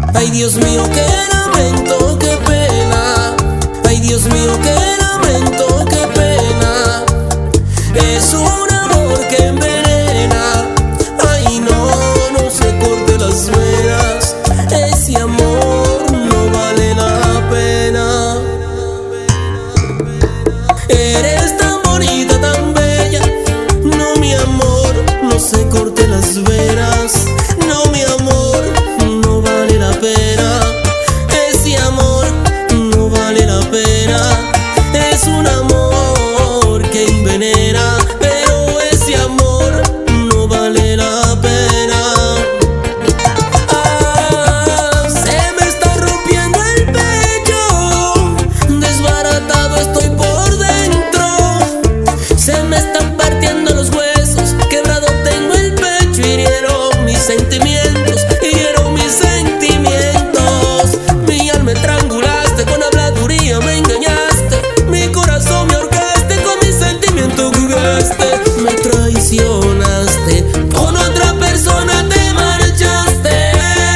Ay, Dios mío, qué lamento, qué pena. Ay, Dios mío, qué lamento, qué pena. Es un amor que envenena. Ay, no se corte las venas. Ese amor no vale la pena. Eres tan bonita, tan bella. No, mi amor, no se corte las venas. No, mi amor, no vale la pena. Ese amor no vale la pena. Es un amor que envenena, pero ese amor no vale la pena. Se me está rompiendo el pecho, desbaratado estoy por dentro. Se me están partiendo los huesos, quebrado tengo el pecho. Hirieron mis sentimientos, hirieron mis sentimientos. Mi alma estrangulaste con habladuría, me engañaste. Mi corazón me ahorcaste, con mis sentimientos jugaste. Me traicionaste, con otra persona te marchaste.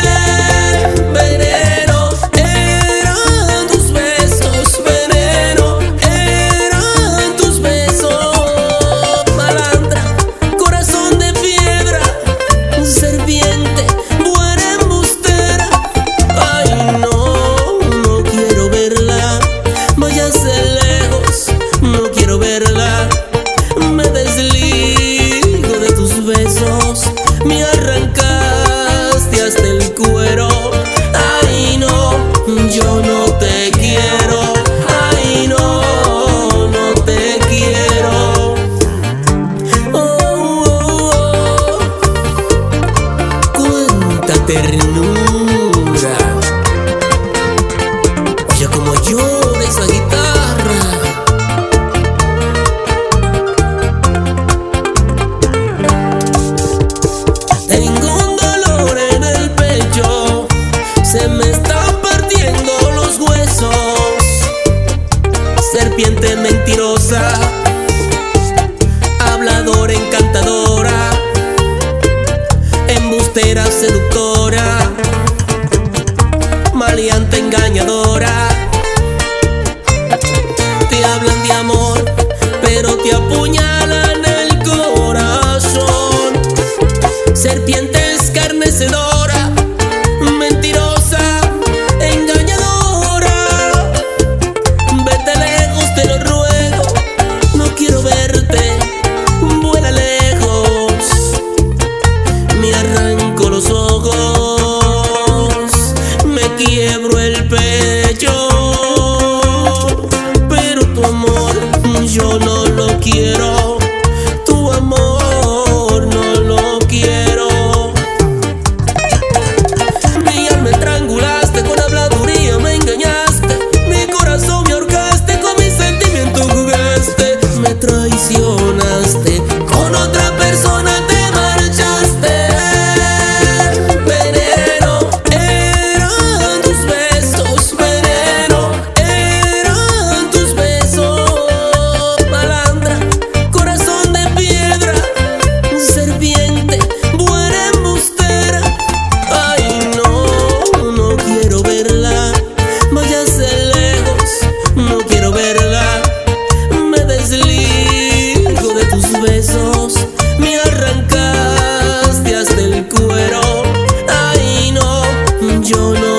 Veneno eran tus besos, veneno eran tus besos. Malandra, corazón de piedra, serpiente, buena embustera. Ay, no quiero verla, váyase lejos, no quiero verla. Me desligo de tus besos, me arrancaste hasta el cuero. Ay, no, yo no te quiero. Ay, no te quiero. Cuánta ternura. Oye, como llora esa guitarra. Tengo un dolor en el pecho, se me están partiendo los huesos. Serpiente mentirosa, habladora encantadora, embustera seductora, maleante engañadora. Te hablan de amor, pero te apuñalan el corazón. Serpiente escarnecedora, mentirosa, engañadora. Vete lejos, te lo ruego, no quiero verte, vuela lejos. Me arranco los ojos, me quiebro el pecho, pero tu amor yo no lo quiero. Tu amor no lo quiero. Mi alma estrangulaste, con habladuría me engañaste. Mi corazón me ahorcaste, con mis sentimientos jugaste. Me traicionaste, con otra persona te marchaste. Veneno eran tus besos, veneno eran tus besos. Malandra, corazón de piedra, serpiente, buena embustera. Ay, no quiero verla, váyase lejos, no quiero verla. Me desligo de tus besos, me arrancaste hasta el cuero. Ay, no, yo no